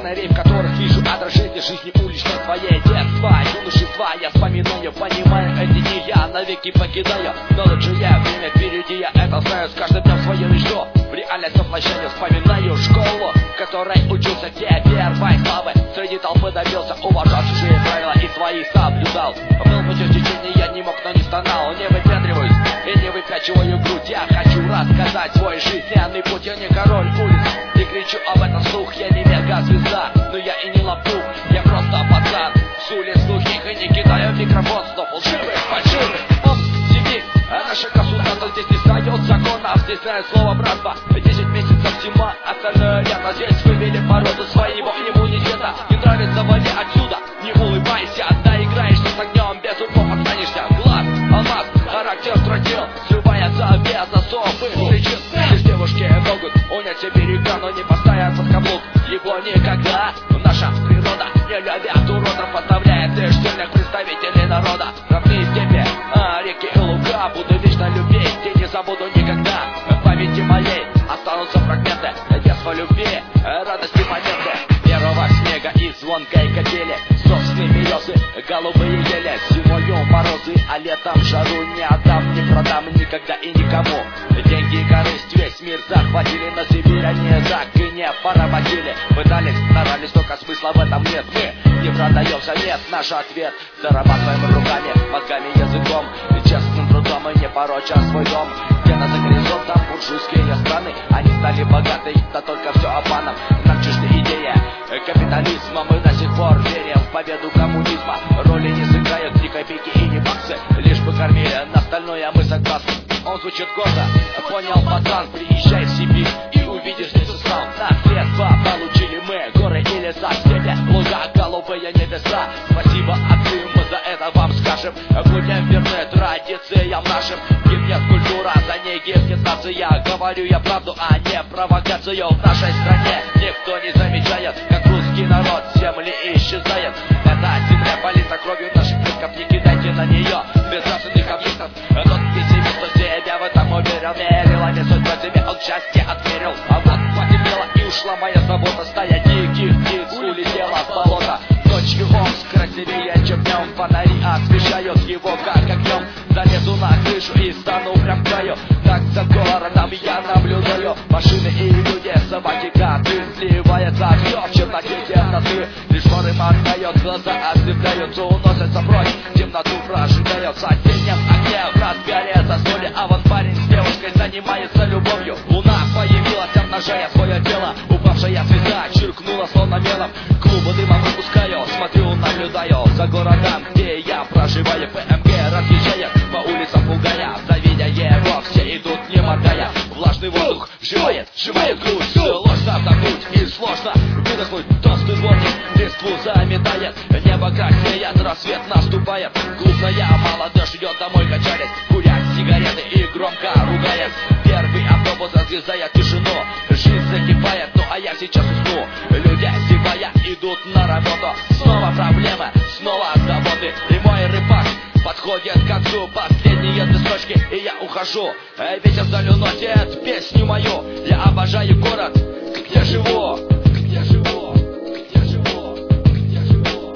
фонарей, в которых вижу отражение жизни уличной твоей. Детства, юношества, я вспоминаю, понимаю, эти дни я навеки покидаю. Но лучше я, время впереди, я это знаю, с каждым днем свое мечту в реальность воплощаю. Вспоминаю школу, в которой учился те первой славы. Среди толпы добился, уважал чужие правила и свои соблюдал. Был путем течения, я не мог, но не стонал. Не выпендриваюсь и не выпячиваю грудь. Я хочу рассказать свой жизненный путь. Я не король улиц, не кричу об этом вслух. Я не мега-звезда, но я и не лопух. Я просто пацан, с улиц глухих. И не кидаю микрофон, снова фальшивых, фальшивых. Сиди, а наше государство здесь не знает законов. Здесь знает слово братства, 10 месяцев зима, остальное лето. Здесь вывели породу своего иммунитета. Не нравится, вали отсюда, не улыбайся. Доиграешься с огнем, без упов останешься. Глаз, алмаз, характер тротил, срывается без особых причин. Здесь девушки могут унять все берега, но не поставят под каблук его никогда. Наша природа, не любят уродов, оставляет лишь сильных представителей народа. Равны тебе реки и луга, буду вечно любить и не забуду никогда. В памяти моей останутся фрагменты детства, любви, радости, моменты первого снега и звонкой качели. Сосны, березы, голубые ели, зимою морозы, а летом жару. Не отдам, не продам никогда и никому. Деньги и корысть весь мир захватили, но Сибирь они так и не поработили. Пытались, старались, только смысла в этом нет. Мы не продаемся, нет, наш ответ. Зарабатываем руками, мозгами, языком, честным трудом и не пороча свой дом. Где-то за горизонтом буржуйские страны, они стали богаты, да только все обманом. Нам чужды идея капитализма, мы до сих пор верим в победу коммунизма. Роли не сыграют ни копейки и ни баксы, лишь бы кормили, на остальное мы согласны. Он звучит гордо, понял, пацан, приезжай в Сибирь и увидишь здесь ислам. Наследство получили мы, горы и леса, в степи луга, голубые небеса. Спасибо, отцы, мы за это вам скажем. Будем верны традициям нашим. Гибнет культура, за ней гибнет нация. Говорю я правду, а не провокацию. В нашей стране никто не замечает, как русский народ земли исчезает. Эта земля полита кровью наших предков, не кидайте на нее безнравственных объектов. Тот пессимист, кто себя в этом уверил, мерилами судьбы себе он счастье отмерил. А вот потемнело и ушла моя забота, стая диких птиц улетела в болото. Ночью Омск красивее, чем днем, фонари освещают его как огнем. Залезу на крышу и стану прям к краю, так за городом я наблюдаю. Машины и люди, собаки, коты, сливается все в черноте темноты. Лишь фары моргают, глаза ослепляются, уносятся прочь, темноту прожигают. В соседнем окне разгорятся соли, а вон парень с девушкой занимается любовью. Луна появилась, обнажая свое тело, упавшая звезда чиркнула словно мелом. Клубы дыма выпускаю, смотрю, наблюдаю за городом, где я проживаю. ПМГ разъезжает по улицам пугая, завидя его, все идут не моргая. Влажный воздух сжимает грудь, сложно вдохнуть и сложно выдохнуть. Толстый дворник листву заметает, небо краснеет, рассвет наступает. Глупная молодежь идет домой, качаясь, курят сигареты и громко ругаясь. Первый автобус разрезает тишину, жизнь закипает, ну а я сейчас усну. Люди, зевая, идут на работу, снова проблемы, снова заботы. И мой рыбак подходит к концу, последние 2 строчки, и я ухожу. Ветер вдаль уносит песню мою, я обожаю город, где живу, где живу, где живу, где живу.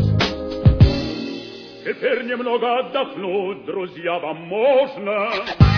Теперь немного отдохнуть, друзья, вам можно.